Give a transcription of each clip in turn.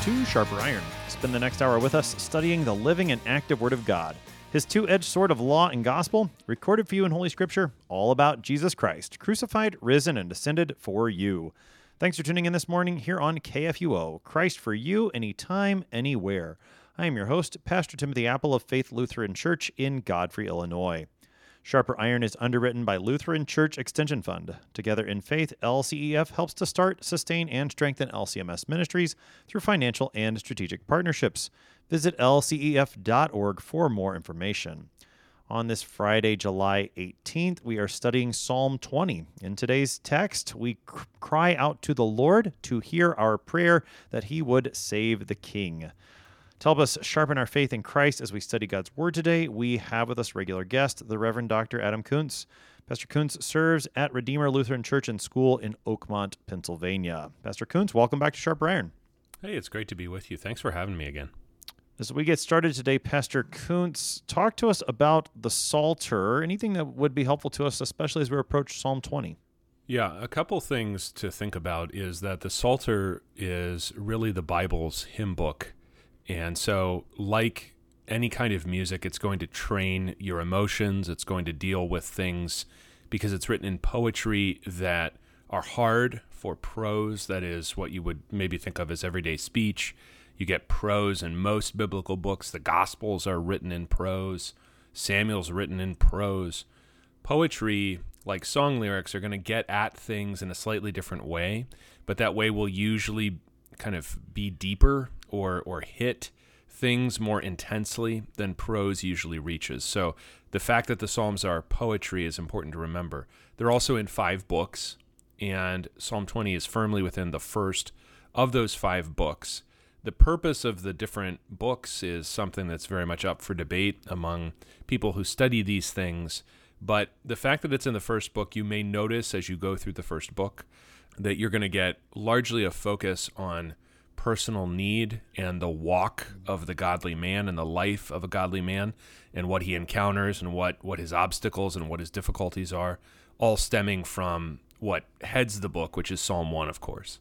to Sharper Iron. Spend the next hour with us studying the living and active Word of God. His two-edged sword of law and gospel, recorded for you in Holy Scripture, all about Jesus Christ, crucified, risen, and ascended for you. Thanks for tuning in this morning here on KFUO, Christ for you, anytime, anywhere. I am your host, Pastor Timothy Apple of Faith Lutheran Church in Godfrey, Illinois. Sharper Iron is underwritten by Lutheran Church Extension Fund. Together in Faith, LCEF helps to start, sustain, and strengthen LCMS ministries through financial and strategic partnerships. Visit lcef.org for more information. On this Friday, July 18th, we are studying Psalm 20. In today's text, we cry out to the Lord to hear our prayer that he would save the king. To help us sharpen our faith in Christ as we study God's Word today, we have with us regular guest, the Reverend Dr. Adam Kuntz. Pastor Kuntz serves at Redeemer Lutheran Church and School in Oakmont, Pennsylvania. Pastor Kuntz, welcome back to Sharper Iron. Hey, it's great to be with you. Thanks for having me again. As we get started today, Pastor Kuntz, talk to us about the Psalter, anything that would be helpful to us, especially as we approach Psalm 20. Yeah, a couple things to think about is that the Psalter is really the Bible's hymn book. And so, like any kind of music, it's going to train your emotions. It's going to deal with things because it's written in poetry that are hard for prose. That is what you would maybe think of as everyday speech. You get prose in most biblical books. The Gospels are written in prose. Samuel's written in prose. Poetry, like song lyrics, are going to get at things in a slightly different way, but that way will usually kind of be deeper or hit things more intensely than prose usually reaches. So the fact that the Psalms are poetry is important to remember. They're also in 5 books, and Psalm 20 is firmly within the first of those 5 books. The purpose of the different books is something that's very much up for debate among people who study these things, but the fact that it's in the first book, you may notice as you go through the first book that you're going to get largely a focus on personal need and the walk of the godly man and the life of a godly man and what he encounters and what his obstacles and what his difficulties are, all stemming from what heads the book, which is Psalm 1, of course.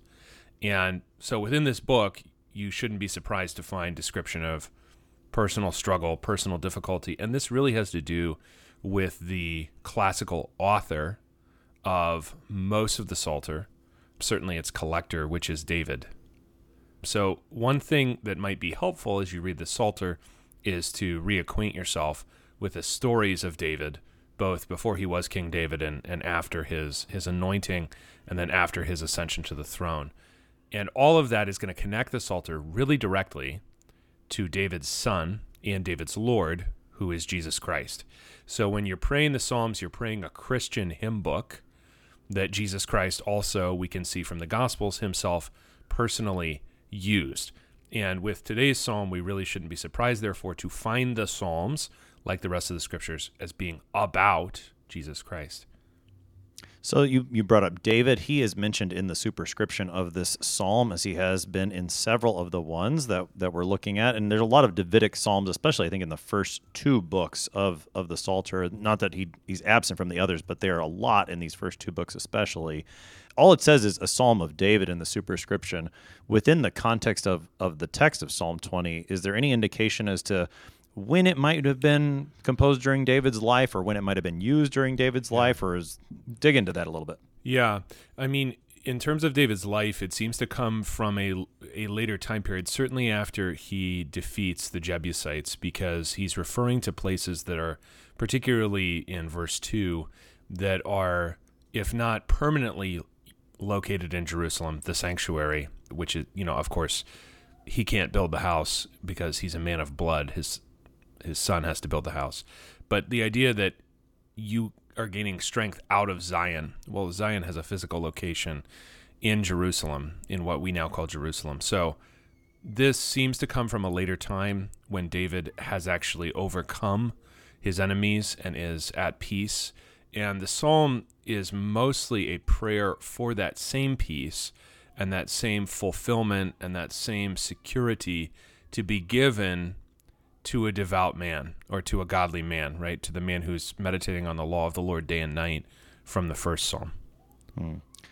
And so within this book, you shouldn't be surprised to find description of personal struggle, personal difficulty, and this really has to do with the classical author of most of the Psalter, certainly its collector, which is David. So one thing that might be helpful as you read the Psalter is to reacquaint yourself with the stories of David, both before he was King David and after his anointing, and then after his ascension to the throne. And all of that is going to connect the Psalter really directly to David's son and David's Lord, who is Jesus Christ. So when you're praying the Psalms, you're praying a Christian hymn book that Jesus Christ also, we can see from the Gospels, himself personally used. And with today's psalm, we really shouldn't be surprised, therefore, to find the Psalms, like the rest of the Scriptures, as being about Jesus Christ. So you brought up David. He is mentioned in the superscription of this psalm, as he has been in several of the ones that we're looking at. And there's a lot of Davidic psalms, especially I think in the first 2 books of the Psalter. Not that he's absent from the others, but there are a lot in these first 2 books especially. All it says is a psalm of David in the superscription. Within the context of the text of Psalm 20, is there any indication as to when it might have been composed during David's life or when it might have been used during David's life, or dig into that a little bit? Yeah. I mean, in terms of David's life, it seems to come from a later time period, certainly after he defeats the Jebusites, because he's referring to places that are, particularly in verse 2, that are, if not permanently located in Jerusalem, the sanctuary, which is, of course, he can't build the house because he's a man of blood. His son has to build the house. But the idea that you are gaining strength out of Zion, well, Zion has a physical location in Jerusalem, in what we now call Jerusalem. So this seems to come from a later time when David has actually overcome his enemies and is at peace. And the psalm is mostly a prayer for that same peace and that same fulfillment and that same security to be given to a devout man or to a godly man, right? To the man who's meditating on the law of the Lord day and night from the first psalm.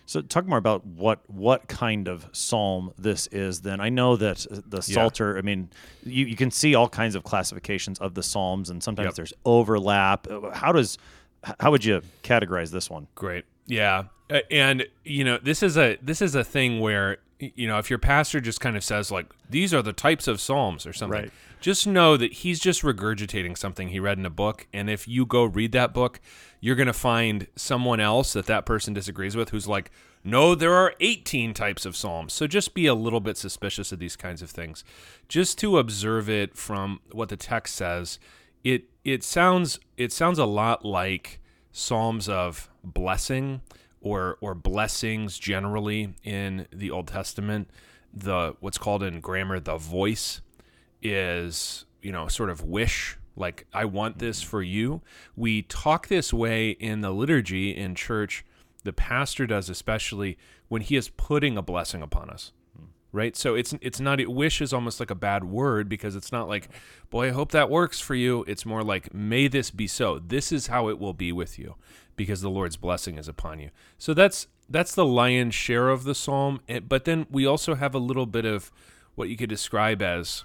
So talk more about what kind of psalm this is then. I know that the Psalter, I mean, you can see all kinds of classifications of the psalms, and sometimes there's overlap. How would you categorize this one? Great. Yeah. And this is a thing where, if your pastor just kind of says like, these are the types of psalms or something, Right. just know that he's just regurgitating something he read in a book. And if you go read that book, you're going to find someone else that person disagrees with who's like, no, there are 18 types of psalms. So just be a little bit suspicious of these kinds of things. Just to observe it from what the text says, it sounds a lot like psalms of blessing or blessings generally in the Old Testament. What's called in grammar the voice is, sort of wish, like I want this for you. We talk this way in the liturgy in church. The pastor does, especially when he is putting a blessing upon us. Right? So it's not, wish is almost like a bad word because it's not like, boy, I hope that works for you. It's more like, may this be so. This is how it will be with you because the Lord's blessing is upon you. So that's the lion's share of the psalm. But then we also have a little bit of what you could describe as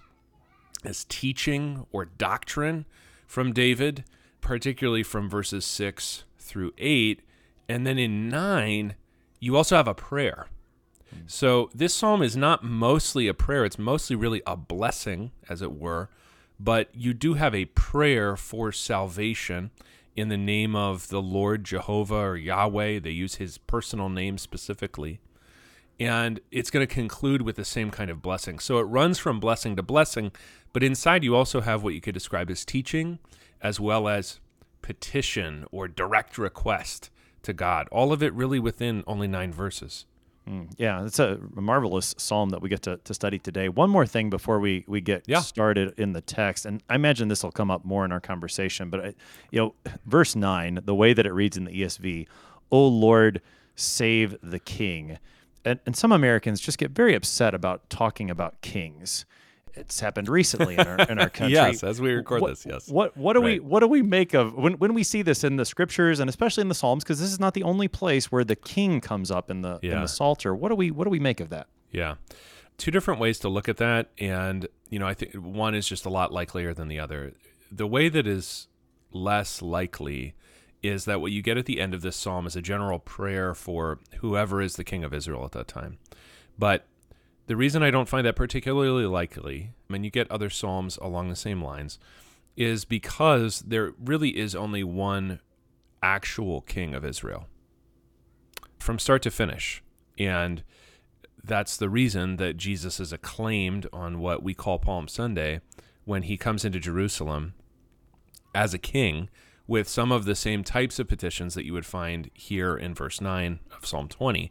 teaching or doctrine from David, particularly from verses 6 through 8. And then in 9, you also have a prayer. So this psalm is not mostly a prayer. It's mostly really a blessing, as it were. But you do have a prayer for salvation in the name of the Lord Jehovah or Yahweh. They use his personal name specifically. And it's going to conclude with the same kind of blessing. So it runs from blessing to blessing. But inside you also have what you could describe as teaching, as well as petition or direct request to God. All of it really within only 9 verses. Yeah, it's a marvelous psalm that we get to study today. One more thing before we get started in the text, and I imagine this will come up more in our conversation, but verse 9, the way that it reads in the ESV, "O Lord, save the king." And some Americans just get very upset about talking about kings. It's happened recently in our country. Yes, as we record this, yes. What do we make of when we see this in the scriptures and especially in the Psalms? Because this is not the only place where the king comes up in the Psalter. What do we make of that? Yeah, 2 different ways to look at that, and I think one is just a lot likelier than the other. The way that is less likely is that what you get at the end of this psalm is a general prayer for whoever is the king of Israel at that time, but the reason I don't find that particularly likely, and you get other psalms along the same lines, is because there really is only one actual king of Israel from start to finish. And that's the reason that Jesus is acclaimed on what we call Palm Sunday when he comes into Jerusalem as a king with some of the same types of petitions that you would find here in verse 9 of Psalm 20.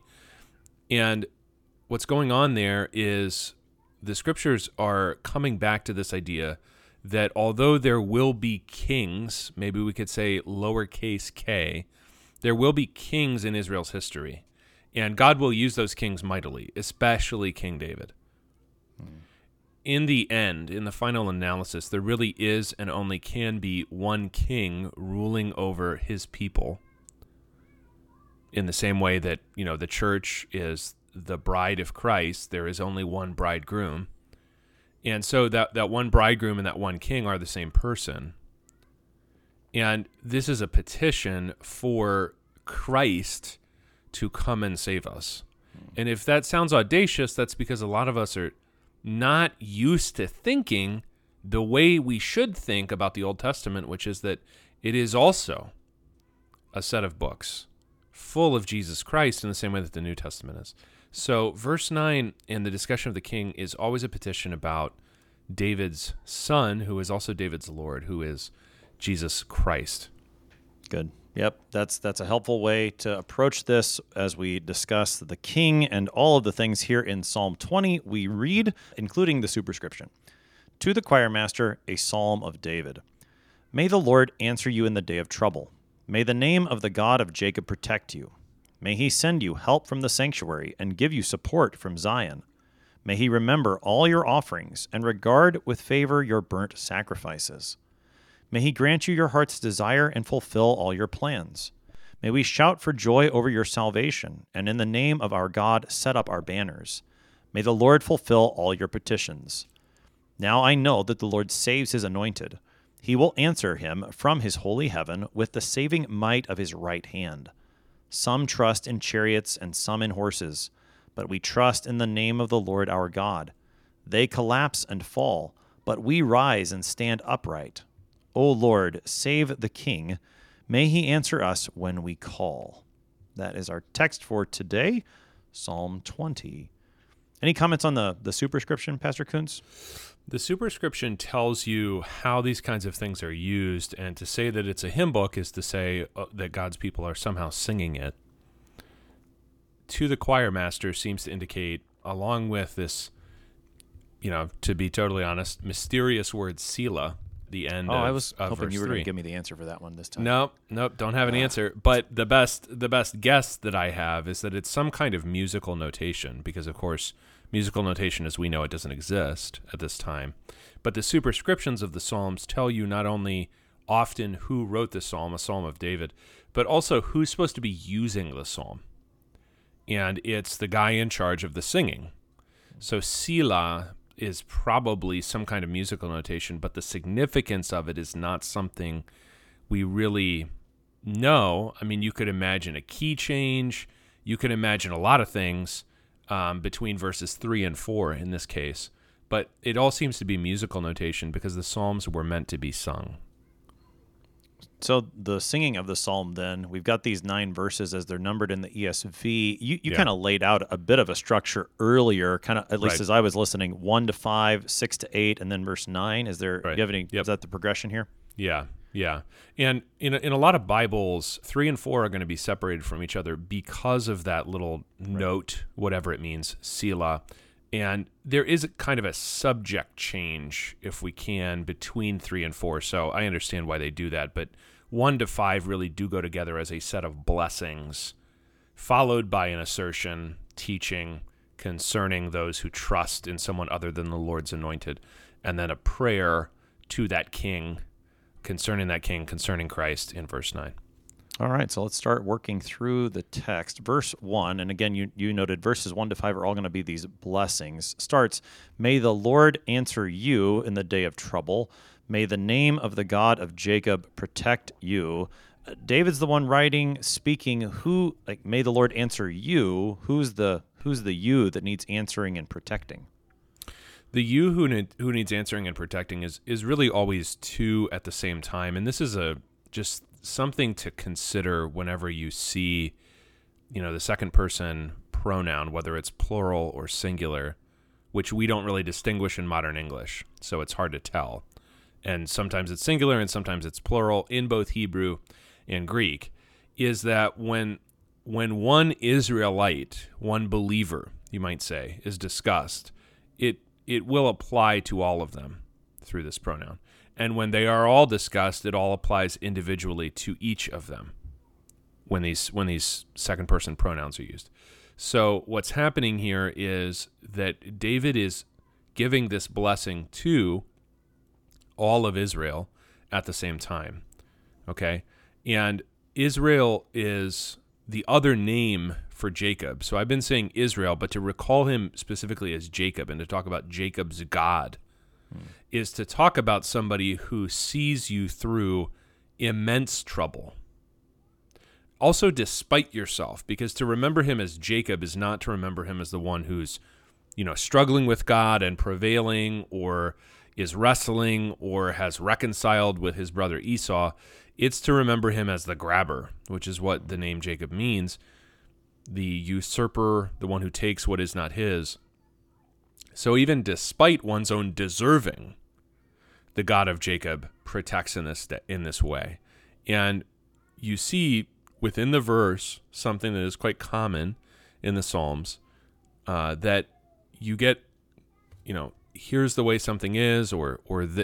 And what's going on there is the scriptures are coming back to this idea that although there will be kings, maybe we could say lowercase k, there will be kings in Israel's history. And God will use those kings mightily, especially King David. In the end, in the final analysis, there really is and only can be one king ruling over his people in the same way that, the church is the bride of Christ. There is only one bridegroom. And so that one bridegroom and that one king are the same person. And this is a petition for Christ to come and save us. And if that sounds audacious, that's because a lot of us are not used to thinking the way we should think about the Old Testament, which is that it is also a set of books full of Jesus Christ in the same way that the New Testament is. So verse 9 in the discussion of the king is always a petition about David's son, who is also David's Lord, who is Jesus Christ. Good. Yep, that's a helpful way to approach this as we discuss the king and all of the things here in Psalm 20 we read, including the superscription. To the choir master, a psalm of David. May the Lord answer you in the day of trouble. May the name of the God of Jacob protect you. May he send you help from the sanctuary and give you support from Zion. May he remember all your offerings and regard with favor your burnt sacrifices. May he grant you your heart's desire and fulfill all your plans. May we shout for joy over your salvation, and in the name of our God set up our banners. May the Lord fulfill all your petitions. Now I know that the Lord saves his anointed. He will answer him from his holy heaven with the saving might of his right hand. Some trust in chariots and some in horses, but we trust in the name of the Lord our God. They collapse and fall, but we rise and stand upright. O Lord, save the king. May he answer us when we call. That is our text for today, Psalm 20. Any comments on the superscription, Pastor Kuntz? The superscription tells you how these kinds of things are used, and to say that it's a hymn book is to say that God's people are somehow singing it. To the choir master seems to indicate, along with this, to be totally honest, mysterious word Selah, the end of I was hoping verse you were going 3. to give me the answer for that one this time. Nope, don't have an answer. But the best guess that I have is that it's some kind of musical notation, because of course musical notation as we know it doesn't exist at this time. But the superscriptions of the Psalms tell you not only often who wrote the psalm, a psalm of David, but also who's supposed to be using the psalm. And it's the guy in charge of the singing. So Selah is probably some kind of musical notation, but the significance of it is not something we really know. I mean, you could imagine a key change. You could imagine a lot of things between verses 3 and 4 in this case. But it all seems to be musical notation because the Psalms were meant to be sung. So the singing of the psalm, then, we've got these 9 verses as they're numbered in the ESV. You kind of laid out a bit of a structure earlier, kind of, at least as I was listening, 1 to 5, 6 to 8, and then verse 9. Is there? Right. Do you have any? Is that the progression here? Yeah. And in a lot of Bibles, 3 and 4 are going to be separated from each other because of that little note, whatever it means, Selah. And there is a kind of a subject change, if we can, between 3 and 4. So I understand why they do that. But 1 to 5 really do go together as a set of blessings, followed by an assertion, teaching concerning those who trust in someone other than the Lord's anointed, and then a prayer to that king, concerning Christ in verse 9. All right, so let's start working through the text. Verse 1, and again, you noted verses 1 to 5 are all going to be these blessings. Starts, may the Lord answer you in the day of trouble. May the name of the God of Jacob protect you. David's the one writing, speaking, may the Lord answer you. Who's the you that needs answering and protecting? The you who needs answering and protecting is really always two at the same time, and this is just something to consider whenever you see, the second person pronoun, whether it's plural or singular, which we don't really distinguish in modern English, so it's hard to tell. And sometimes it's singular and sometimes it's plural in both Hebrew and Greek, is that when one Israelite, one believer, you might say, is discussed, it will apply to all of them through this pronoun. And when they are all discussed, it all applies individually to each of them when these second person pronouns are used. So what's happening here is that David is giving this blessing to all of Israel at the same time. Okay? And Israel is the other name for Jacob. So I've been saying Israel, but to recall him specifically as Jacob and to talk about Jacob's God is to talk about somebody who sees you through immense trouble. Also, despite yourself, because to remember him as Jacob is not to remember him as the one who's, struggling with God and prevailing, or is wrestling, or has reconciled with his brother Esau. It's to remember him as the grabber, which is what the name Jacob means, the usurper, the one who takes what is not his. So even despite one's own deserving, the God of Jacob protects in this way. And you see within the verse something that is quite common in the Psalms, that you get, here's the way something is, or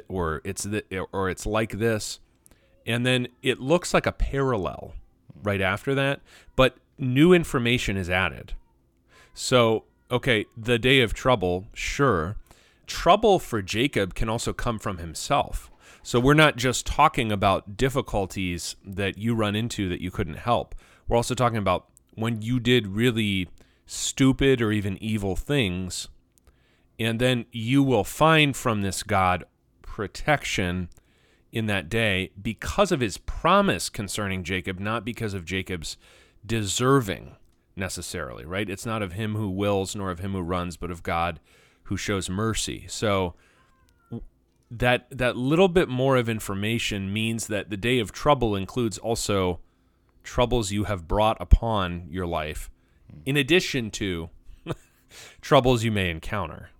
it's like this, and then it looks like a parallel right after that, but new information is added. So, okay, the day of trouble, sure. Trouble for Jacob can also come from himself. So we're not just talking about difficulties that you run into that you couldn't help. We're also talking about when you did really stupid or even evil things, and then you will find from this God protection in that day because of his promise concerning Jacob, not because of Jacob's deserving necessarily, right? It's not of him who wills nor of him who runs, but of God who shows mercy. So that little bit more of information means that the day of trouble includes also troubles you have brought upon your life, in addition to troubles you may encounter.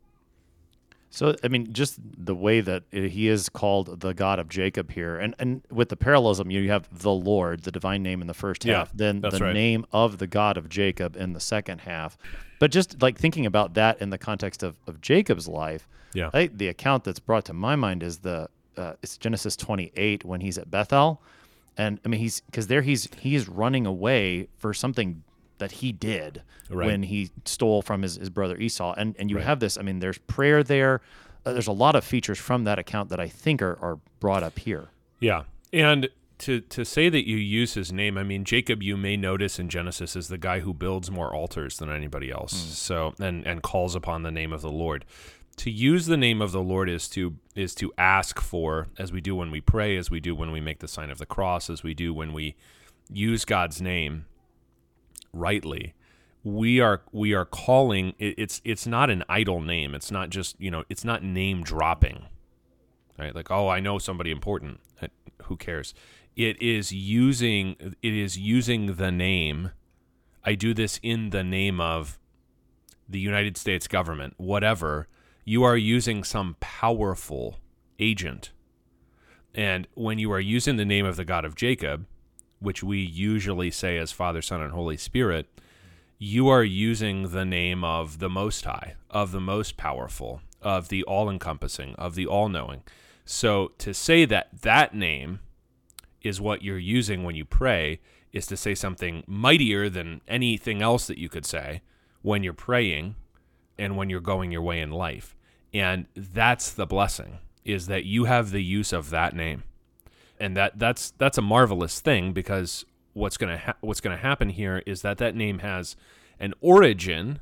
So, I mean, just the way that he is called the God of Jacob here, and with the parallelism, you have the Lord, the divine name in the first half, then the name of the God of Jacob in the second half. But just like thinking about that in the context of Jacob's life, the account that's brought to my mind is it's Genesis 28 when he's at Bethel, and I mean he's running away for something that he did when he stole from his brother Esau. And you have this, I mean, there's prayer there. There's a lot of features from that account that I think are brought up here. Yeah. And to say that you use his name, I mean, Jacob, you may notice in Genesis, is the guy who builds more altars than anybody else. So, and calls upon the name of the Lord. To use the name of the Lord is to ask for, as we do when we pray, as we do when we make the sign of the cross, as we do when we use God's name rightly. We are calling it's not an idle name. It's not just, it's not name dropping, right? Like, oh, I know somebody important. Who cares? It is using the name. I do this in the name of the United States government, whatever. You are using some powerful agent. And when you are using the name of the God of Jacob, which we usually say as Father, Son, and Holy Spirit, you are using the name of the Most High, of the Most Powerful, of the All-Encompassing, of the All-Knowing. So to say that name is what you're using when you pray is to say something mightier than anything else that you could say when you're praying and when you're going your way in life. And that's the blessing, is that you have the use of that name. And that's a marvelous thing, because what's going to happen here is that name has an origin,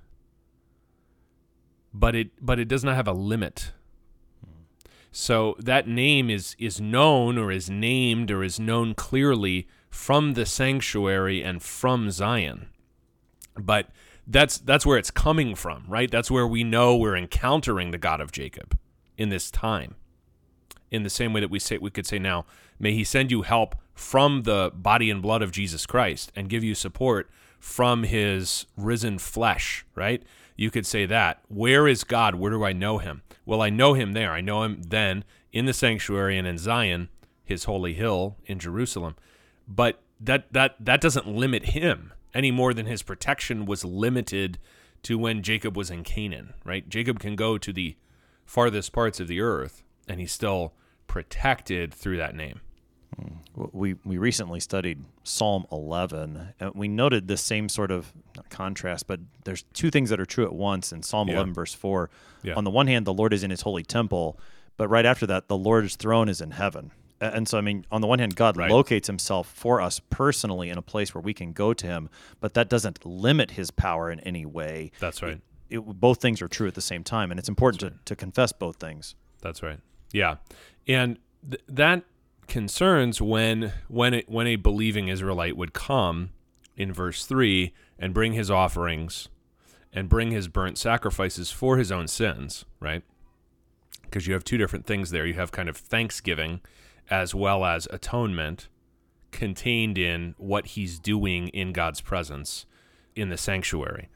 but it does not have a limit. So that name is known or is named or is known clearly from the sanctuary and from Zion. But that's where it's coming from, right? That's where we know we're encountering the God of Jacob in this time. In the same way that we could say now, may he send you help from the body and blood of Jesus Christ and give you support from his risen flesh, right? You could say that. Where is God? Where do I know him? Well, I know him there. I know him then in the sanctuary and in Zion, his holy hill in Jerusalem. But that doesn't limit him any more than his protection was limited to when Jacob was in Canaan, right? Jacob can go to the farthest parts of the earth, and he's still protected through that name. We recently studied Psalm 11, and we noted this same sort of contrast, but there's two things that are true at once in Psalm 11, verse 4. Yeah. On the one hand, the Lord is in his holy temple, but right after that, the Lord's throne is in heaven. And so, I mean, on the one hand, God locates himself for us personally in a place where we can go to him, but that doesn't limit his power in any way. That's right. Both things are true at the same time, and it's important to confess both things. That's right. Yeah. And that concerns when a believing Israelite would come in verse 3 and bring his offerings and bring his burnt sacrifices for his own sins, right? Because you have two different things there. You have kind of thanksgiving as well as atonement contained in what he's doing in God's presence in the sanctuary.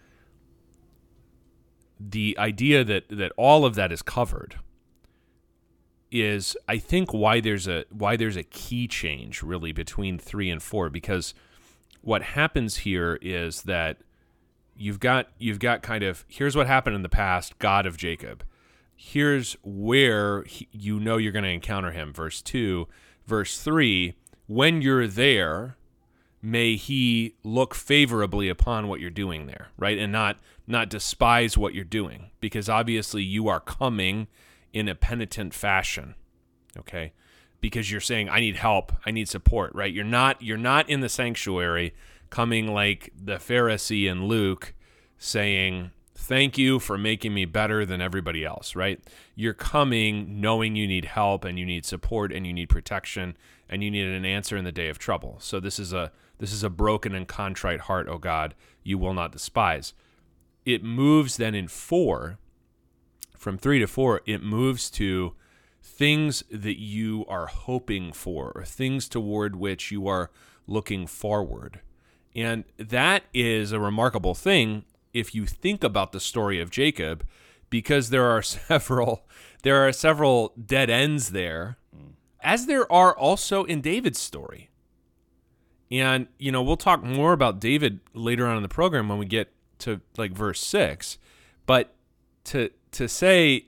The idea that all of that is covered is, I think, why there's a key change really between 3 and 4, because what happens here is that you've got kind of, here's what happened in the past, God of Jacob. Here's where you're going to encounter him, verse 2. Verse 3, when you're there, may he look favorably upon what you're doing there, right? And not despise what you're doing, because obviously you are coming in a penitent fashion. okay? Because you're saying, I need help, I need support, right? You're not in the sanctuary coming like the Pharisee in Luke saying, thank you for making me better than everybody else, right? You're coming knowing you need help and you need support and you need protection and you need an answer in the day of trouble. So this is a broken and contrite heart, O God, you will not despise. It moves then in 4, from 3 to 4, it moves to things that you are hoping for or things toward which you are looking forward. And that is a remarkable thing if you think about the story of Jacob, because there are several dead ends there, as there are also in David's story. And, we'll talk more about David later on in the program when we get to like verse 6. But to say,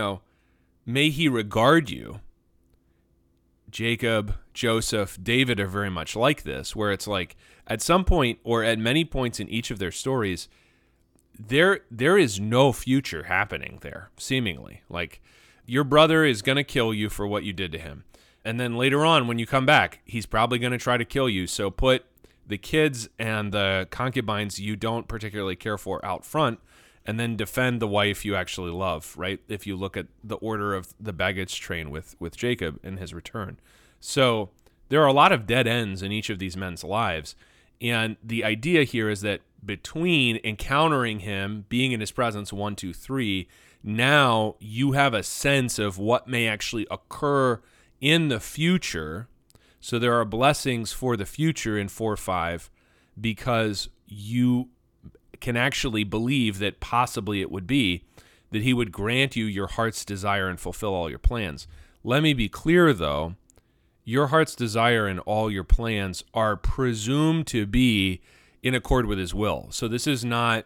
may he regard you, Jacob, Joseph, David are very much like this, where it's like at some point or at many points in each of their stories, there is no future happening there, seemingly. Like, your brother is going to kill you for what you did to him. And then later on, when you come back, he's probably going to try to kill you. So put the kids and the concubines you don't particularly care for out front, and then defend the wife you actually love, right? If you look at the order of the baggage train with Jacob and his return. So there are a lot of dead ends in each of these men's lives. And the idea here is that between encountering him, being in his presence, 1, 2, 3, now you have a sense of what may actually occur in the future. So there are blessings for the future in 4, 5, because you can actually believe that possibly it would be that he would grant you your heart's desire and fulfill all your plans. Let me be clear, though. Your heart's desire and all your plans are presumed to be in accord with his will. So this is not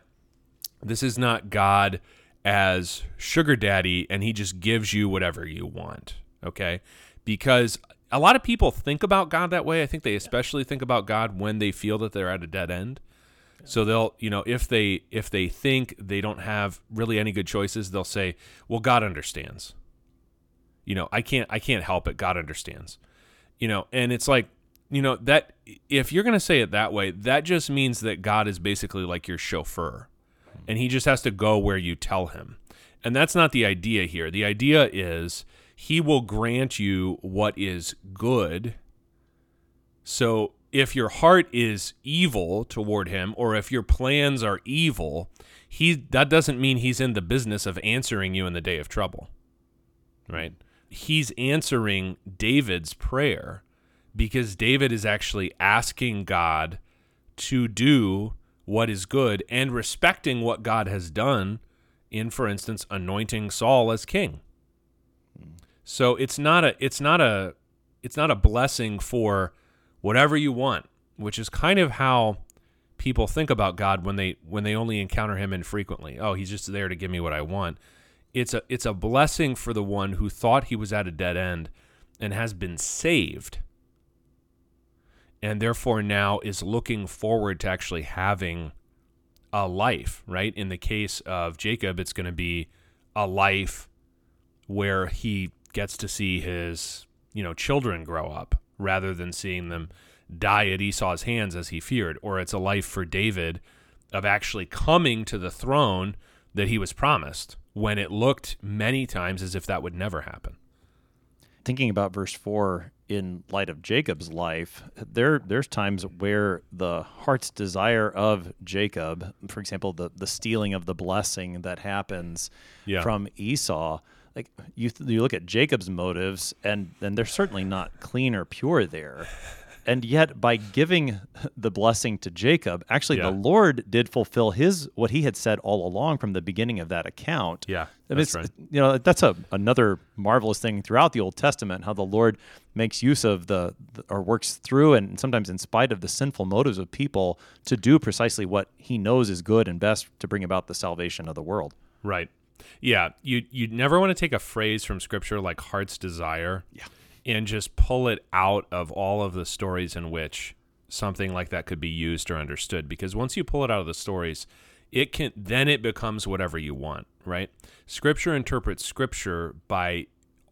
God as sugar daddy and he just gives you whatever you want, okay? Because a lot of people think about God that way. I think they especially think about God when they feel that they're at a dead end. So they'll, if they think they don't have really any good choices, they'll say, well, God understands. I can't help it. God understands. And it's like, that if you're going to say it that way, that just means that God is basically like your chauffeur and he just has to go where you tell him. And that's not the idea here. The idea is he will grant you what is good. So if your heart is evil toward him, or if your plans are evil, that doesn't mean he's in the business of answering you in the day of trouble, right? He's answering David's prayer because David is actually asking God to do what is good and respecting what God has done in, for instance, anointing Saul as king. So it's not a blessing for whatever you want, which is kind of how people think about God when they only encounter him infrequently. Oh, he's just there to give me what I want. It's a blessing for the one who thought he was at a dead end and has been saved, and therefore now is looking forward to actually having a life, right? In the case of Jacob, it's going to be a life where he gets to see his, children grow up rather than seeing them die at Esau's hands as he feared. Or it's a life for David of actually coming to the throne that he was promised when it looked many times as if that would never happen. Thinking about verse 4 in light of Jacob's life, there's times where the heart's desire of Jacob, for example, the stealing of the blessing that happens from Esau, like you look at Jacob's motives, and they're certainly not clean or pure there. And yet, by giving the blessing to Jacob, actually the Lord did fulfill what he had said all along from the beginning of that account. Yeah, that's right. That's another marvelous thing throughout the Old Testament, how the Lord makes use of or works through and sometimes in spite of the sinful motives of people to do precisely what he knows is good and best to bring about the salvation of the world. Right. Yeah, you never want to take a phrase from Scripture like heart's desire. Yeah. And just pull it out of all of the stories in which something like that could be used or understood. Because once you pull it out of the stories, then it becomes whatever you want, right? Scripture interprets Scripture by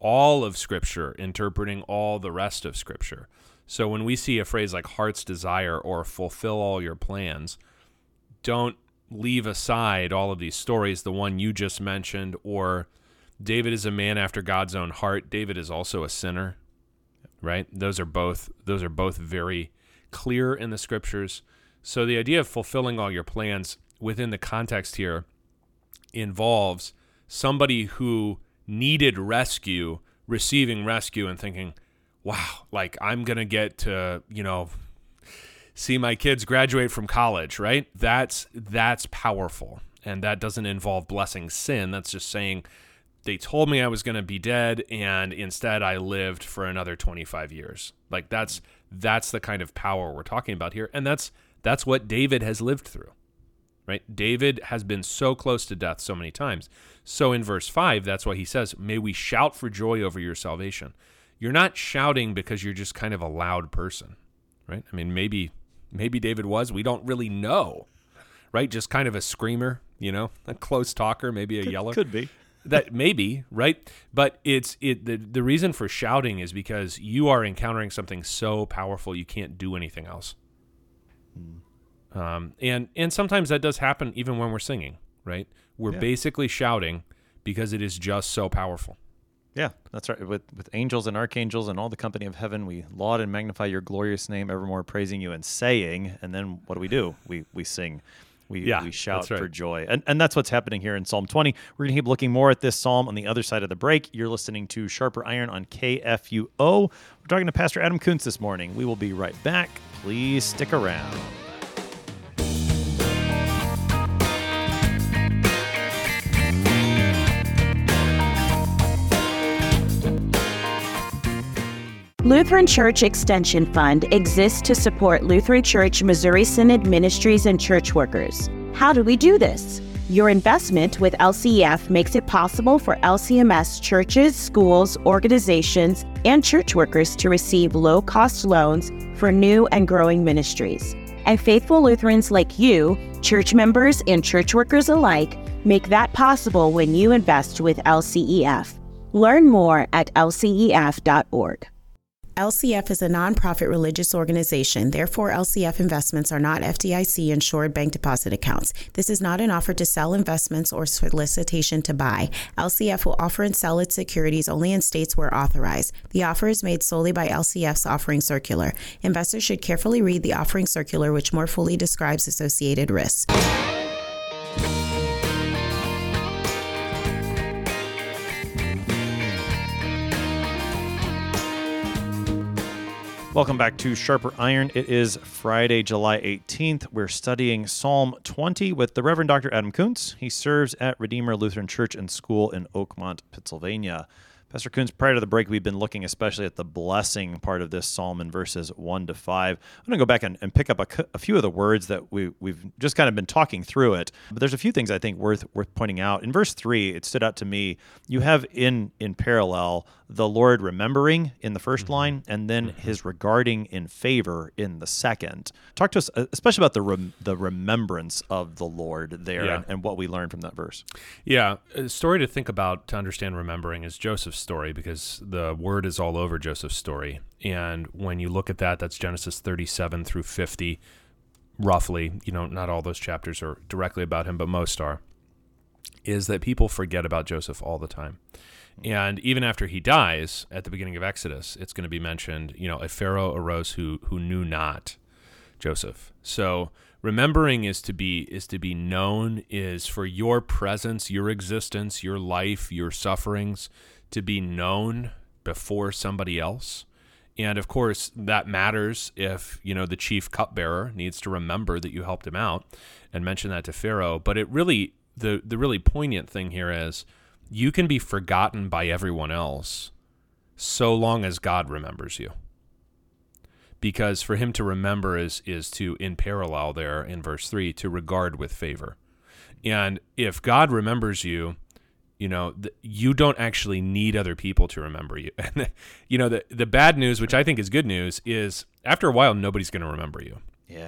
all of Scripture, interpreting all the rest of Scripture. So when we see a phrase like heart's desire or fulfill all your plans, don't leave aside all of these stories, the one you just mentioned, or David is a man after God's own heart. David is also a sinner, right? Those are both very clear in the Scriptures. So the idea of fulfilling all your plans within the context here involves somebody who needed rescue, receiving rescue and thinking, wow, like I'm going to get to, see my kids graduate from college, right? That's powerful. And that doesn't involve blessing sin. That's just saying they told me I was going to be dead and instead I lived for another 25 years. Like that's the kind of power we're talking about here. And that's what David has lived through, right? David has been so close to death so many times. So in verse 5, that's why he says, may we shout for joy over your salvation. You're not shouting because you're just kind of a loud person, right? I mean, maybe David was. We don't really know, right? Just kind of a screamer, a close talker, maybe a yeller. Could be. That maybe, right? But the reason for shouting is because you are encountering something so powerful you can't do anything else. And sometimes that does happen even when we're singing, right? We're basically shouting because it is just so powerful. Yeah, that's right. With angels and archangels and all the company of heaven, we laud and magnify your glorious name, evermore praising you and saying, and then what do? We sing. We shout for joy. And that's what's happening here in Psalm 20. We're going to keep looking more at this psalm on the other side of the break. You're listening to Sharper Iron on KFUO. We're talking to Pastor Adam Koontz this morning. We will be right back. Please stick around. Lutheran Church Extension Fund exists to support Lutheran Church Missouri Synod ministries and church workers. How do we do this? Your investment with LCEF makes it possible for LCMS churches, schools, organizations, and church workers to receive low-cost loans for new and growing ministries. And faithful Lutherans like you, church members and church workers alike, make that possible when you invest with LCEF. Learn more at lcef.org. LCF is a nonprofit religious organization. Therefore, LCF investments are not FDIC-insured bank deposit accounts. This is not an offer to sell investments or solicitation to buy. LCF will offer and sell its securities only in states where authorized. The offer is made solely by LCF's offering circular. Investors should carefully read the offering circular, which more fully describes associated risks. Welcome back to Sharper Iron. It is Friday, July 18th. We're studying Psalm 20 with the Reverend Dr. Adam Koontz. He serves at Redeemer Lutheran Church and School in Oakmont, Pennsylvania. Pastor Koontz, prior to the break, we've been looking especially at the blessing part of this psalm in verses 1 to 5. I'm going to go back and pick up a few of the words that we've just kind of been talking through it. But there's a few things I think worth pointing out. In verse 3, it stood out to me. You have in parallel the Lord remembering in the first line, and then his regarding in favor in the second. Talk to us especially about the remembrance of the Lord there and what we learned from that verse. Yeah, a story to think about to understand remembering is Joseph's story, because the word is all over Joseph's story. And when you look at that, that's Genesis 37 through 50, roughly. Not all those chapters are directly about him, but most are. Is that people forget about Joseph all the time. And even after he dies, at the beginning of Exodus, it's going to be mentioned, a Pharaoh arose who knew not Joseph. So remembering is to be known, is for your presence, your existence, your life, your sufferings to be known before somebody else. And of course, that matters if, the chief cupbearer needs to remember that you helped him out and mention that to Pharaoh. But it really, the really poignant thing here is, you can be forgotten by everyone else so long as God remembers you. Because for him to remember is to, in parallel there in verse 3, to regard with favor. And if God remembers you, you don't actually need other people to remember you. And the bad news, which I think is good news, is after a while, nobody's going to remember you. Yeah.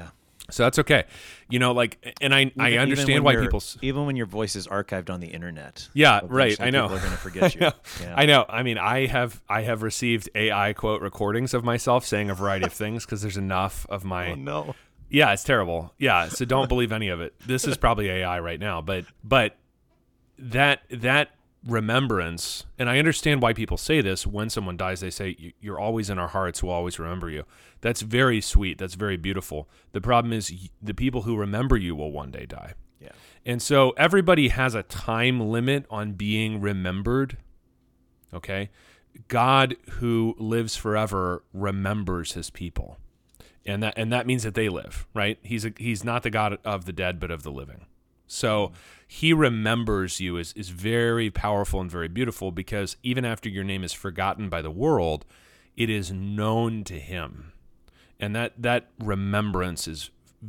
So that's okay. And I understand why people... Even when your voice is archived on the internet. Yeah, right. I know. People are going to forget you. Yeah. I know. I mean, I have received AI quote recordings of myself saying a variety of things because there's enough of my... Oh, no. Yeah, it's terrible. Yeah, so don't believe any of it. This is probably AI right now. But that remembrance, and I understand why people say this. When someone dies, they say, you're always in our hearts, we'll always remember you. That's very sweet. That's very beautiful. The problem is the people who remember you will one day die. Yeah. And so everybody has a time limit on being remembered, okay? God, who lives forever, remembers his people. And that means that they live, right? He's not the God of the dead, but of the living. So he remembers you is very powerful and very beautiful, because even after your name is forgotten by the world, it is known to him. And that remembrance is,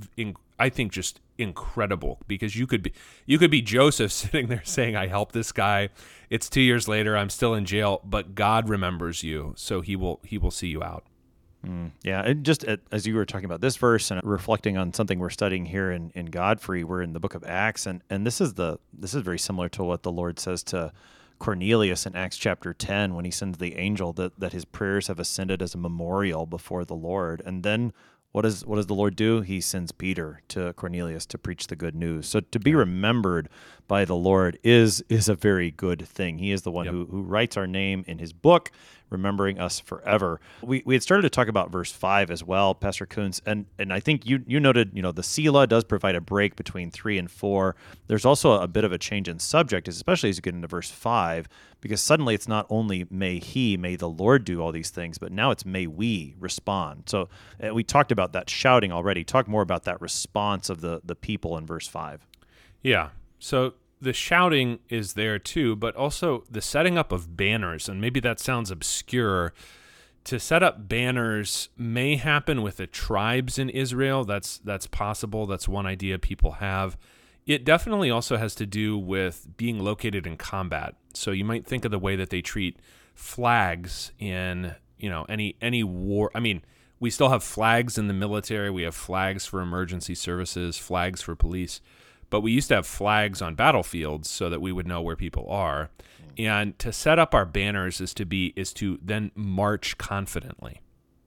I think, just incredible, because you could be Joseph sitting there saying, I helped this guy. It's 2 years later. I'm still in jail, but God remembers you. So he will see you out. Yeah, and just as you were talking about this verse and reflecting on something we're studying here in Godfrey, we're in the book of Acts, and this is very similar to what the Lord says to Cornelius in Acts chapter 10 when he sends the angel that his prayers have ascended as a memorial before the Lord. And then what does the Lord do? He sends Peter to Cornelius to preach the good news. So to be remembered by the Lord is a very good thing. He is the one who writes our name in his book, remembering us forever. We had started to talk about verse 5 as well, Pastor Kuntz, and I think you noted, the Selah does provide a break between 3 and 4. There's also a bit of a change in subject, especially as you get into verse 5, because suddenly it's not only may the Lord do all these things, but now it's may we respond. So we talked about that shouting already. Talk more about that response of the people in verse 5. Yeah. So the shouting is there too, but also the setting up of banners, and maybe that sounds obscure. To set up banners may happen with the tribes in Israel. That's possible. That's one idea people have. It definitely also has to do with being located in combat. So you might think of the way that they treat flags in, any war. I mean, we still have flags in the military. We have flags for emergency services, flags for police. But we used to have flags on battlefields so that we would know where people are. And to set up our banners is to then march confidently.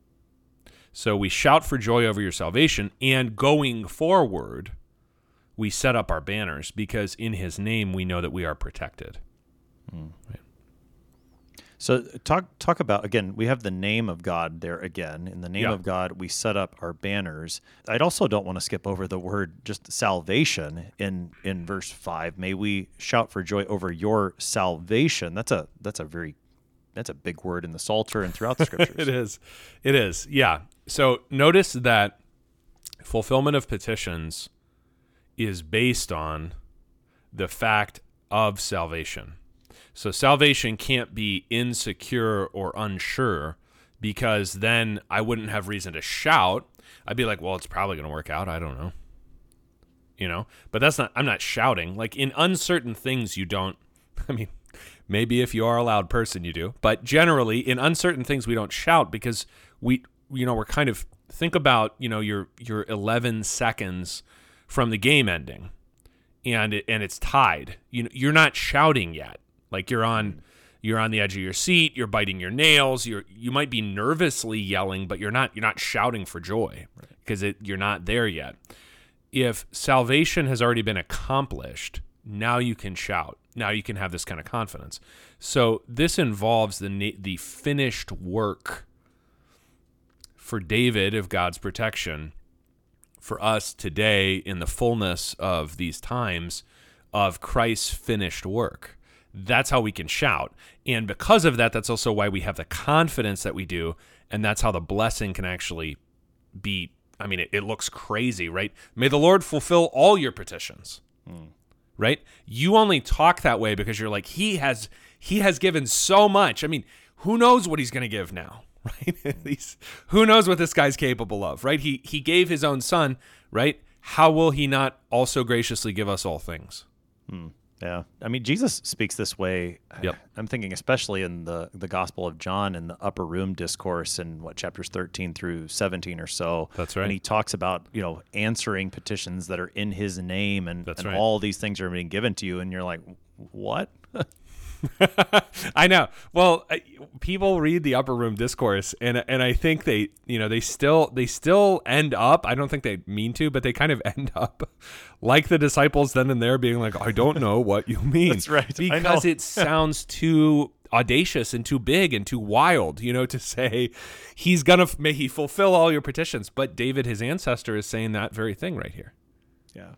So we shout for joy over your salvation, and going forward, we set up our banners because in his name we know that we are protected. Right. So talk about, again, we have the name of God there again. In the name of God, we set up our banners. I also don't want to skip over the word just salvation in verse 5. May we shout for joy over your salvation. That's a big word in the Psalter and throughout the Scriptures. It is. Yeah. So notice that fulfillment of petitions is based on the fact of salvation. So salvation can't be insecure or unsure, because then I wouldn't have reason to shout. I'd be like, well, it's probably going to work out. I don't know. But I'm not shouting. Like in uncertain things, you don't, maybe if you are a loud person, you do. But generally in uncertain things, we don't shout because we're kind of, think about, your 11 seconds from the game ending and it's tied. You're not shouting yet. Like you're on the edge of your seat, you're biting your nails, you might be nervously yelling, but you're not shouting for joy because you're not there yet. If salvation has already been accomplished, now you can shout. Now you can have this kind of confidence. So this involves the finished work for David of God's protection, for us today in the fullness of these times of Christ's finished work. That's how we can shout. And because of that, that's also why we have the confidence that we do. And that's how the blessing can actually be. It looks crazy, right? May the Lord fulfill all your petitions, right? You only talk that way because you're like, he has given so much. Who knows what he's going to give now, right? Who knows what this guy's capable of, right? He gave his own son, right? How will he not also graciously give us all things? Yeah. I mean, Jesus speaks this way. Yep. I'm thinking especially in the Gospel of John in the upper room discourse in chapters 13 through 17 or so. That's right. And he talks about, answering petitions that are in his name and That's right. all these things are being given to you. And you're like, what? I know. Well, people read the upper room discourse, and I think they still end up. I don't think they mean to, but they kind of end up like the disciples then and there, being like, "I don't know what you mean." That's right. Because it sounds too audacious and too big and too wild, to say may he fulfill all your petitions. But David, his ancestor, is saying that very thing right here. Yeah.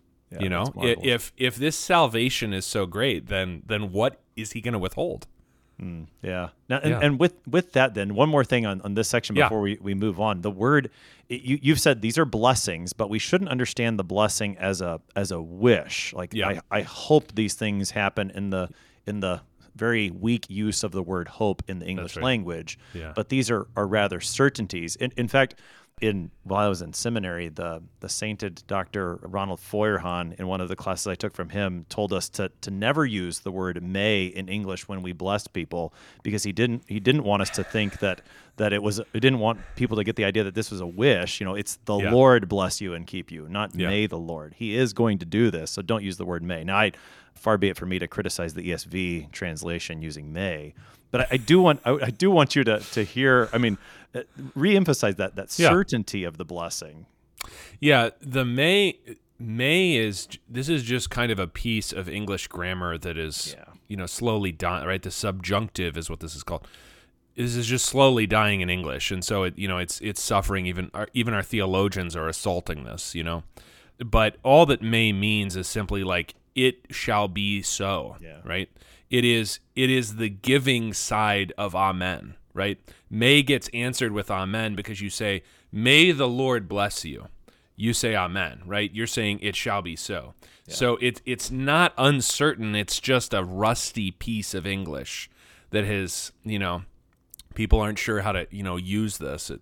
If this salvation is so great, then what is he going to withhold? Yeah. Now, and with that, then one more thing on this section before we move on. The word you've said these are blessings, but we shouldn't understand the blessing as a wish. Like I hope these things happen in the very weak use of the word hope in the English language. Yeah. But these are rather certainties. In fact, while I was in seminary, the sainted Dr. Ronald Feuerhahn, in one of the classes I took from him, told us to never use the word may in English when we blessed people, because he didn't want us to think that he didn't want people to get the idea that this was a wish. It's the Lord bless you and keep you, not may the Lord. He is going to do this, so don't use the word may. Now, far be it for me to criticize the ESV translation using may, but I do want you to hear. I mean, reemphasize that certainty of the blessing. Yeah, the may is just kind of a piece of English grammar that is slowly dying. Right, the subjunctive is what this is called. This is just slowly dying in English, and so it's suffering. Even our theologians are assaulting this. But all that may means is simply like it shall be so. Yeah. Right. It is the giving side of amen. Right? May gets answered with amen because you say, may the Lord bless you. You say amen, right? You're saying it shall be so. Yeah. So it's not uncertain. It's just a rusty piece of English that has, people aren't sure how to, use this.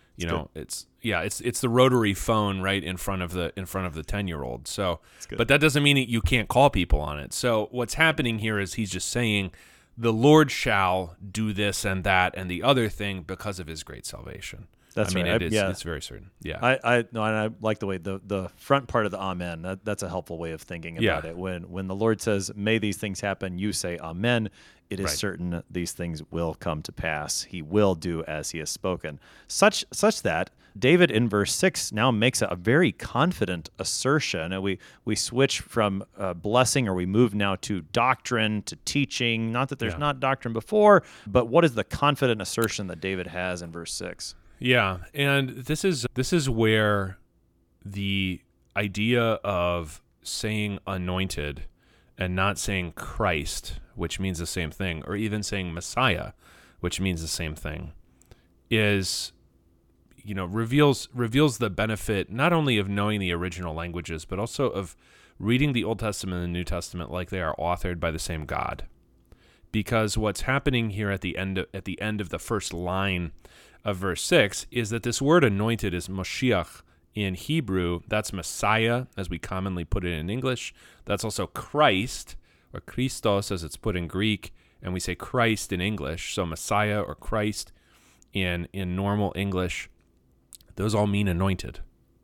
It's the rotary phone right in front of the 10-year-old. So, but that doesn't mean that you can't call people on it. So what's happening here is he's just saying, the Lord shall do this and that and the other thing because of his great salvation. That's right. It's very certain. Yeah. I like the way the front part of the amen. That's a helpful way of thinking about it. When the Lord says, may these things happen, you say amen. It is certain that these things will come to pass. He will do as he has spoken. Such that David in verse 6 now makes a very confident assertion. And we switch from blessing, or we move now to doctrine, to teaching. Not that there's not doctrine before, but what is the confident assertion that David has in verse 6? Yeah, and this is where the idea of saying anointed and not saying Christ, which means the same thing, or even saying Messiah, which means the same thing, is reveals the benefit not only of knowing the original languages, but also of reading the Old Testament and the New Testament like they are authored by the same God. Because what's happening here at the end of the first line of verse 6 is that this word anointed is Moshiach in Hebrew. That's Messiah, as we commonly put it in English. That's also Christ, or Christos, as it's put in Greek, and we say Christ in English. So Messiah or Christ in normal English, those all mean anointed.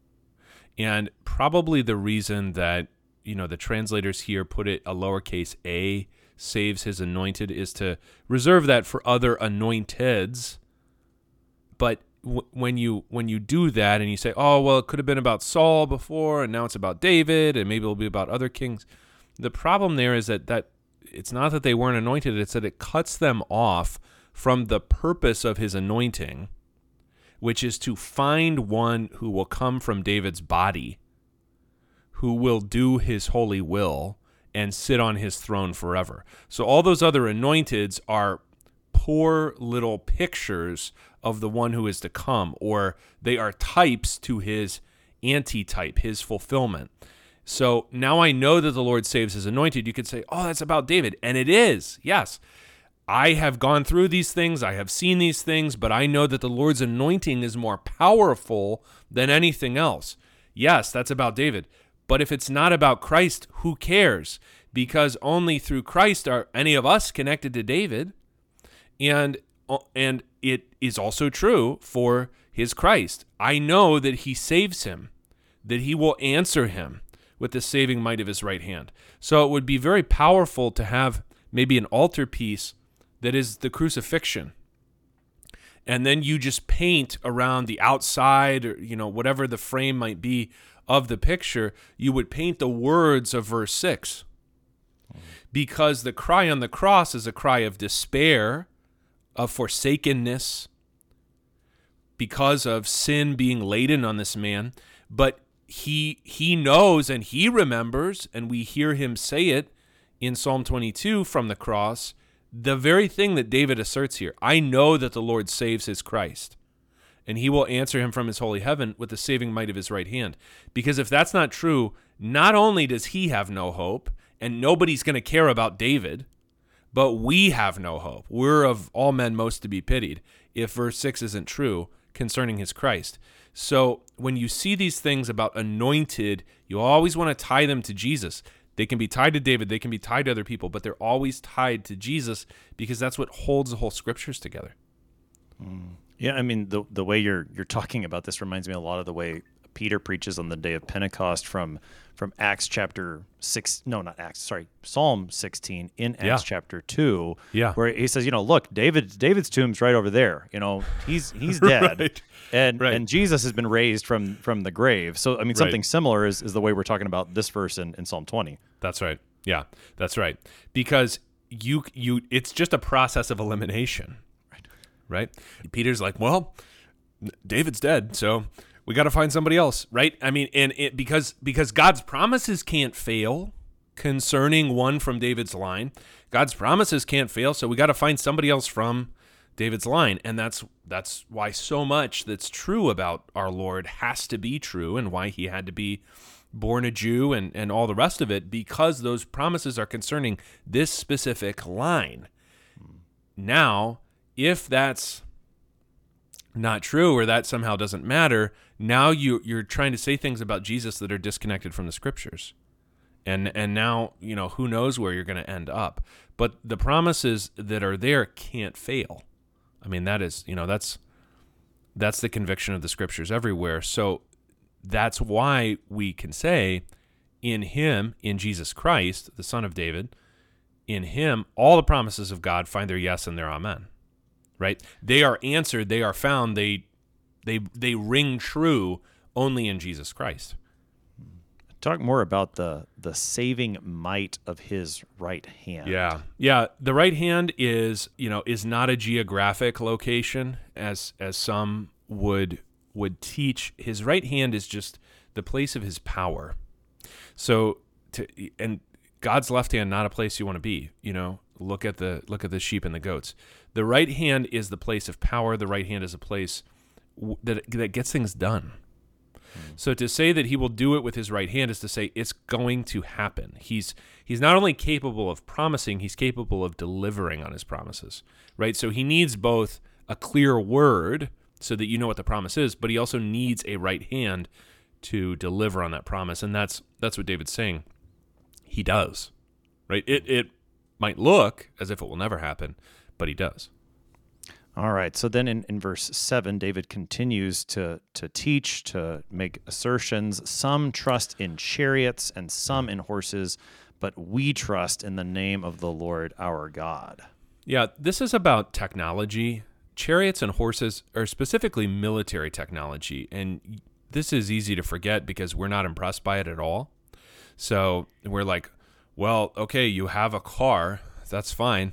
And probably the reason that, the translators here put it a lowercase a, saves his anointed, is to reserve that for other anointeds. But when you do that and you say, oh, well, it could have been about Saul before, and now it's about David, and maybe it'll be about other kings, the problem there is that it's not that they weren't anointed, it's that it cuts them off from the purpose of his anointing, which is to find one who will come from David's body, who will do his holy will and sit on his throne forever. So all those other anointeds are poor little pictures of the one who is to come, or they are types to his antitype, his fulfillment. So now I know that the Lord saves his anointed. You could say, oh, that's about David. And it is, yes. I have gone through these things. I have seen these things, but I know that the Lord's anointing is more powerful than anything else. Yes, that's about David. But if it's not about Christ, who cares? because only through Christ are any of us connected to David, and it is also true for his Christ. I know that he saves him, that he will answer him with the saving might of his right hand. So it would be very powerful to have maybe an altarpiece that is the crucifixion. And then you just paint around the outside, or whatever the frame might be of the picture, you would paint the words of verse 6. Because the cry on the cross is a cry of despair, of forsakenness, because of sin being laden on this man. But he knows and he remembers, and we hear him say it in Psalm 22 from the cross, the very thing that David asserts here. I know that the Lord saves his Christ, and he will answer him from his holy heaven with the saving might of his right hand. Because if that's not true, not only does he have no hope, and nobody's going to care about David, but we have no hope. We're of all men most to be pitied if verse 6 isn't true concerning his Christ. So when you see these things about anointed, you always want to tie them to Jesus. They can be tied to David, they can be tied to other people, but they're always tied to Jesus because that's what holds the whole scriptures together. Yeah, I mean, the way you're talking about this reminds me a lot of the way Peter preaches on the day of Pentecost from Acts chapter 6, no, not Acts, sorry, Psalm 16 in Acts chapter 2, where he says, look, David's tomb's right over there. He's dead. Right. And Jesus has been raised from the grave. So, I mean, something similar is the way we're talking about this verse in Psalm 20. That's right. Yeah, that's right. Because you it's just a process of elimination. Right? Peter's like, well, David's dead, so we got to find somebody else, right? I mean, because God's promises can't fail concerning one from David's line. God's promises can't fail, so we got to find somebody else from David's line. And that's why so much that's true about our Lord has to be true, and why he had to be born a Jew and all the rest of it, because those promises are concerning this specific line. Now, if that's not true, or that somehow doesn't matter, now you're trying to say things about Jesus that are disconnected from the scriptures. And now, who knows where you're going to end up. But the promises that are there can't fail. I mean, that is, that's the conviction of the scriptures everywhere. So that's why we can say in him, in Jesus Christ, the Son of David, in him, all the promises of God find their yes and their amen. Right? They are answered, they are found, they ring true only in Jesus Christ. Talk more about the saving might of his right hand. Yeah. The right hand is not a geographic location as some would teach. His right hand is just the place of his power. So and God's left hand, not a place you want to be. Look at the sheep and the goats. The right hand is the place of power. The right hand is a place that gets things done. So to say that he will do it with his right hand is to say it's going to happen. He's not only capable of promising, he's capable of delivering on his promises, right? So he needs both a clear word so that you know what the promise is, but he also needs a right hand to deliver on that promise. And that's what David's saying. He does, right? It might look as if it will never happen, but he does. All right. So then in verse 7, David continues to teach, to make assertions. Some trust in chariots and some in horses, but we trust in the name of the Lord our God. Yeah, this is about technology. Chariots and horses are specifically military technology, and this is easy to forget because we're not impressed by it at all. So we're like, well, okay, you have a car, that's fine.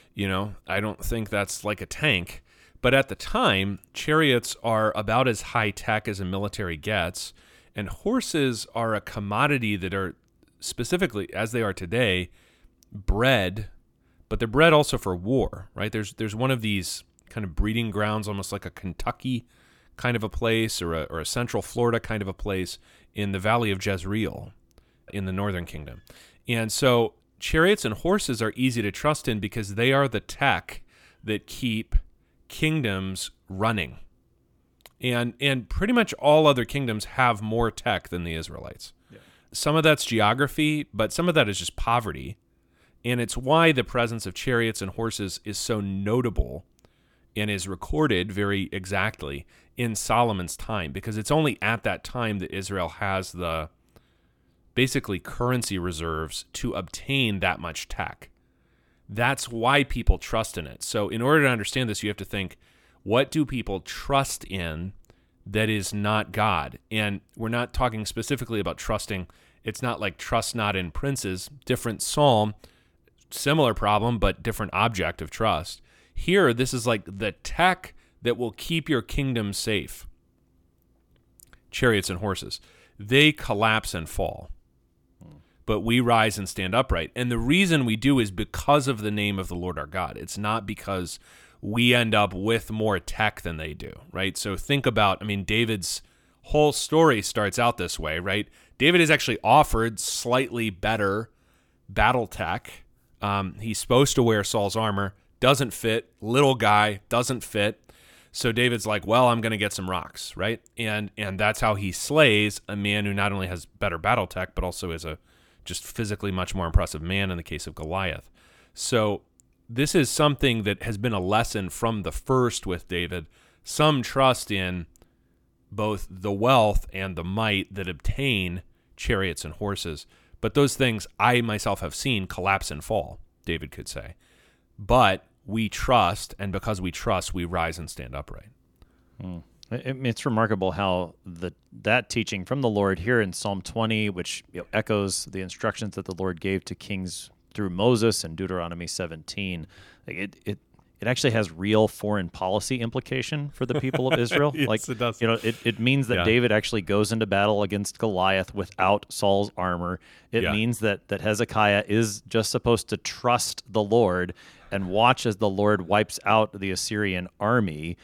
I don't think that's like a tank. But at the time, chariots are about as high tech as a military gets, and horses are a commodity that are specifically, as they are today, bred, but they're bred also for war, right? There's one of these kind of breeding grounds, almost like a Kentucky kind of a place or a Central Florida kind of a place in the Valley of Jezreel in the Northern Kingdom. And so chariots and horses are easy to trust in because they are the tech that keep kingdoms running. And pretty much all other kingdoms have more tech than the Israelites. Yeah. Some of that's geography, but some of that is just poverty. And it's why the presence of chariots and horses is so notable and is recorded very exactly in Solomon's time, because it's only at that time that Israel has the basically currency reserves to obtain that much tech. That's why people trust in it. So in order to understand this, you have to think, what do people trust in that is not God? And we're not talking specifically about trusting. It's not like trust not in princes, different psalm, similar problem, but different object of trust. Here, this is like the tech that will keep your kingdom safe. Chariots and horses, they collapse and fall, but we rise and stand upright. And the reason we do is because of the name of the Lord our God. It's not because we end up with more tech than they do, right? So think about, David's whole story starts out this way, right? David is actually offered slightly better battle tech. He's supposed to wear Saul's armor, doesn't fit, little guy, doesn't fit. So David's like, well, I'm going to get some rocks, right? And that's how he slays a man who not only has better battle tech, but also is a just physically much more impressive man in the case of Goliath. So this is something that has been a lesson from the first with David. Some trust in both the wealth and the might that obtain chariots and horses. But those things I myself have seen collapse and fall, David could say. But we trust, and because we trust, we rise and stand upright. It's remarkable how that teaching from the Lord here in Psalm 20, which echoes the instructions that the Lord gave to kings through Moses and Deuteronomy 17, it actually has real foreign policy implication for the people of Israel. Yes, it does. It means that David actually goes into battle against Goliath without Saul's armor. It means that Hezekiah is just supposed to trust the Lord and watch as the Lord wipes out the Assyrian army.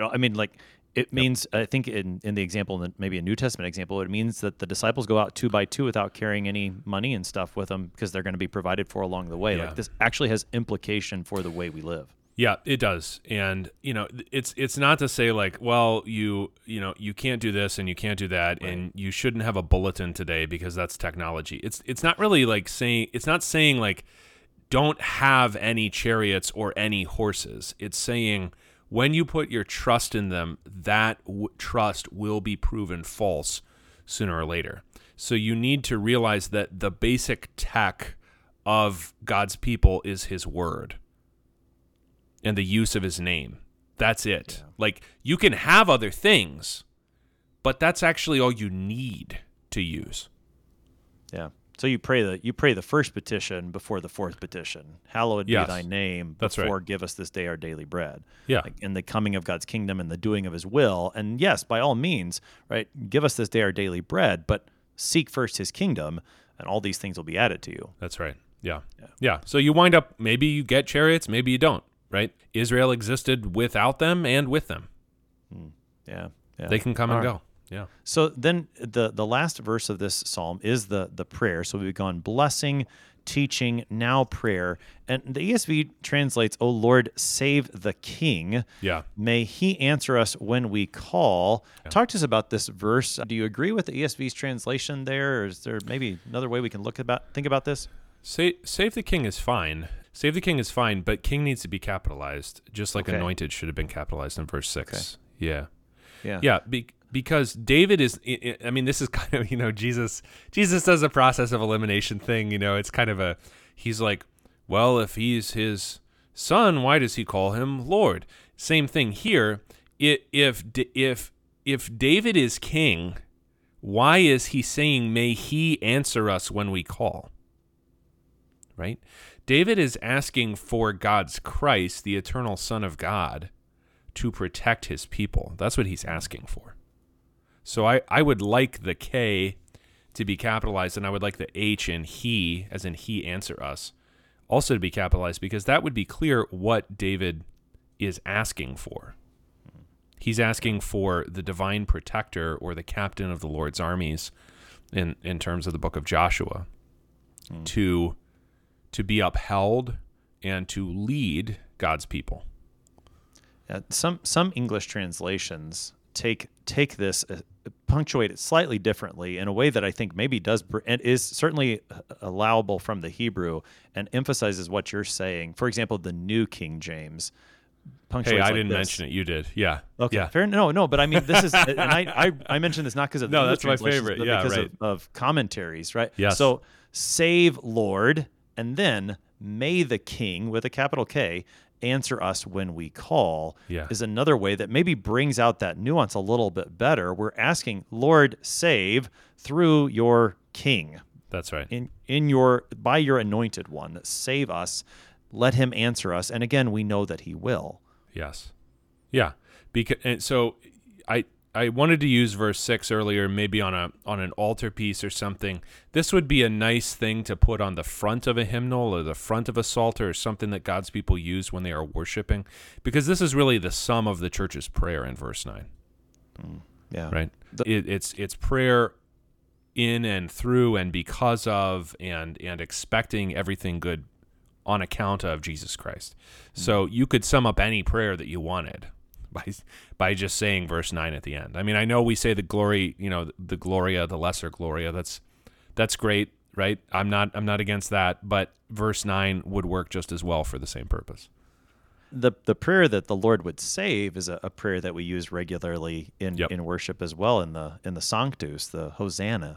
It means, I think in the example, maybe a New Testament example, it means that the disciples go out 2 by 2 without carrying any money and stuff with them because they're going to be provided for along the way. Like, this actually has implication for the way we live. Yeah, it does. And, it's not to say like, well, you can't do this and you can't do that, right, and you shouldn't have a bulletin today because that's technology. It's not really like saying, it's not saying like, don't have any chariots or any horses. It's saying when you put your trust in them, that trust will be proven false sooner or later. So you need to realize that the basic tech of God's people is his word and the use of his name. That's it. Yeah. Like, you can have other things, but that's actually all you need to use. Yeah. So you pray the first petition before the fourth petition. Hallowed be thy name. Before give us this day our daily bread. Yeah. In the coming of God's kingdom and the doing of his will. And yes, by all means, right, give us this day our daily bread, but seek first his kingdom and all these things will be added to you. That's right. Yeah. So you wind up, maybe you get chariots, maybe you don't, right? Israel existed without them and with them. Yeah. They can come and go. Yeah. So then the last verse of this psalm is the prayer. So we've gone blessing, teaching, now prayer. And the ESV translates, "O Lord, save the king. Yeah. May he answer us when we call." Yeah. Talk to us about this verse. Do you agree with the ESV's translation there? Or is there maybe another way we can think about this? Save the king is fine. Save the king is fine, but king needs to be capitalized, just like anointed should have been capitalized in verse 6. Okay. Yeah. Because David is, this is kind of, Jesus does a process of elimination thing. It's kind of he's like, well, if he's his son, why does he call him Lord? Same thing here. If David is king, why is he saying, may he answer us when we call? Right? David is asking for God's Christ, the eternal Son of God, to protect his people. That's what he's asking for. So I would like the K to be capitalized, and I would like the H in he, as in he answer us, also to be capitalized, because that would be clear what David is asking for. He's asking for the divine protector or the captain of the Lord's armies in terms of the book of Joshua to be upheld and to lead God's people. Some English translations take this, punctuate it slightly differently in a way that I think maybe does and is certainly allowable from the Hebrew and emphasizes what you're saying. For example, the New King James punctuates I like didn't this. mention it. You did. Yeah. Okay, Yeah. fair. No, but I mean, this is, and I mentioned this not because of the No, English that's my translations, favorite. but Yeah, because right. of commentaries, right? Yes. So save, Lord, and then may the King with a capital K answer us when we call Yeah. is another way that maybe brings out that nuance a little bit better. We're asking, Lord, save through your King. That's right. By your anointed one, save us, let him answer us, and again we know that he will. Yes. Yeah. And so I wanted to use verse 6 earlier, maybe on an altar piece or something. This would be a nice thing to put on the front of a hymnal or the front of a psalter or something that God's people use when they are worshiping, because this is really the sum of the church's prayer in verse 9. Yeah. Right? It's prayer in and through and because of and expecting everything good on account of Jesus Christ. So you could sum up any prayer that you wanted by just saying verse 9 at the end. I mean, I know we say the glory, the Gloria, the lesser Gloria. That's great, right? I'm not against that, but verse 9 would work just as well for the same purpose. The prayer that the Lord would save is a prayer that we use regularly in worship as well, in the Sanctus, the Hosanna.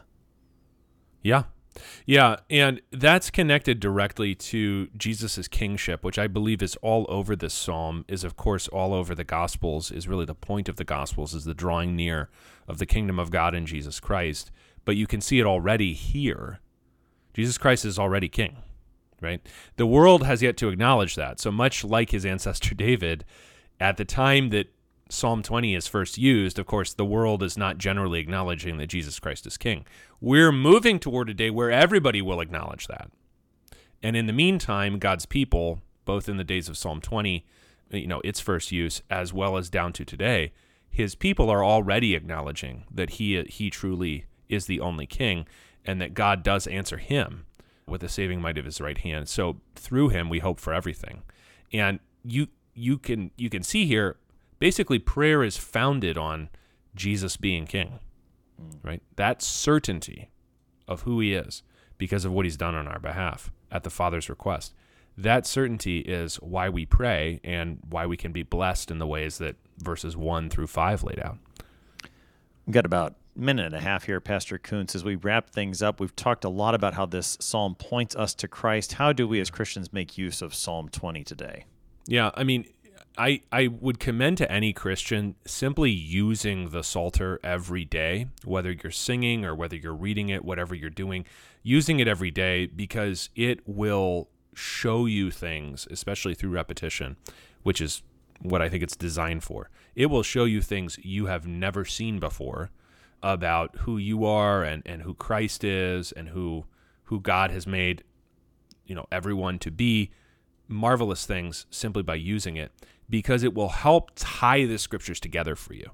Yeah, and that's connected directly to Jesus' kingship, which I believe is all over this psalm, is of course all over the Gospels, is really the point of the Gospels, is the drawing near of the kingdom of God in Jesus Christ. But you can see it already here. Jesus Christ is already king, right? The world has yet to acknowledge that. So much like his ancestor David, at the time that Psalm 20 is first used, of course, the world is not generally acknowledging that Jesus Christ is king. We're moving toward a day where everybody will acknowledge that. And in the meantime, God's people, both in the days of Psalm 20, its first use, as well as down to today, his people are already acknowledging that he truly is the only king and that God does answer him with the saving might of his right hand. So through him, we hope for everything. And you can see here, basically, prayer is founded on Jesus being king, right? That certainty of who he is because of what he's done on our behalf at the Father's request. That certainty is why we pray and why we can be blessed in the ways that verses 1 through 5 laid out. We've got about a minute and a half here, Pastor Kuntz. As we wrap things up, we've talked a lot about how this psalm points us to Christ. How do we as Christians make use of Psalm 20 today? Yeah, I mean, I would commend to any Christian simply using the Psalter every day, whether you're singing or whether you're reading it, whatever you're doing, using it every day because it will show you things, especially through repetition, which is what I think it's designed for. It will show you things you have never seen before about who you are and who Christ is and who God has made, everyone to be. Marvelous things simply by using it, because it will help tie the scriptures together for you.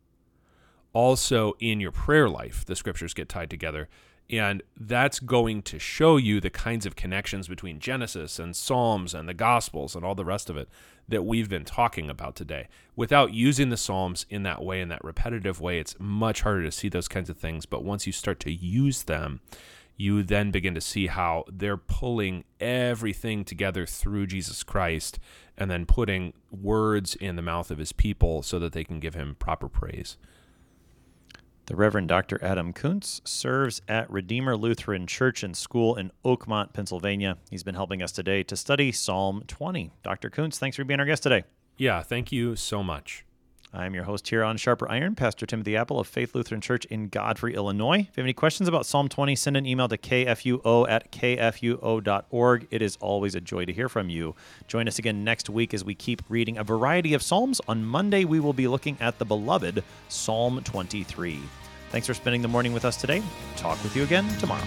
Also, in your prayer life, the scriptures get tied together, and that's going to show you the kinds of connections between Genesis and Psalms and the Gospels and all the rest of it that we've been talking about today. Without using the Psalms in that way, in that repetitive way, it's much harder to see those kinds of things, but once you start to use them, you then begin to see how they're pulling everything together through Jesus Christ and then putting words in the mouth of his people so that they can give him proper praise. The Reverend Dr. Adam Kuntz serves at Redeemer Lutheran Church and School in Oakmont, Pennsylvania. He's been helping us today to study Psalm 20. Dr. Kuntz, thanks for being our guest today. Yeah, thank you so much. I'm your host here on Sharper Iron, Pastor Timothy Apple of Faith Lutheran Church in Godfrey, Illinois. If you have any questions about Psalm 20, send an email to kfuo@kfuo.org. It is always a joy to hear from you. Join us again next week as we keep reading a variety of Psalms. On Monday, we will be looking at the beloved Psalm 23. Thanks for spending the morning with us today. Talk with you again tomorrow.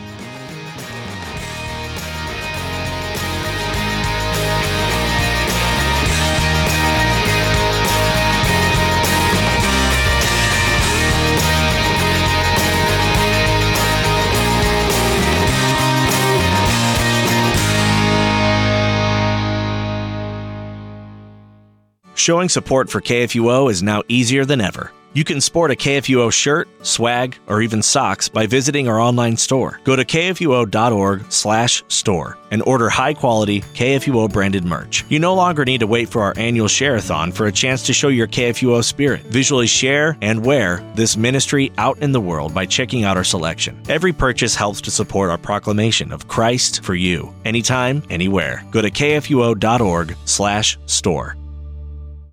Showing support for KFUO is now easier than ever. You can sport a KFUO shirt, swag, or even socks by visiting our online store. Go to kfuo.org/store and order high-quality KFUO branded merch. You no longer need to wait for our annual share-a-thon for a chance to show your KFUO spirit. Visually share and wear this ministry out in the world by checking out our selection. Every purchase helps to support our proclamation of Christ for you, anytime, anywhere. Go to kfuo.org/store.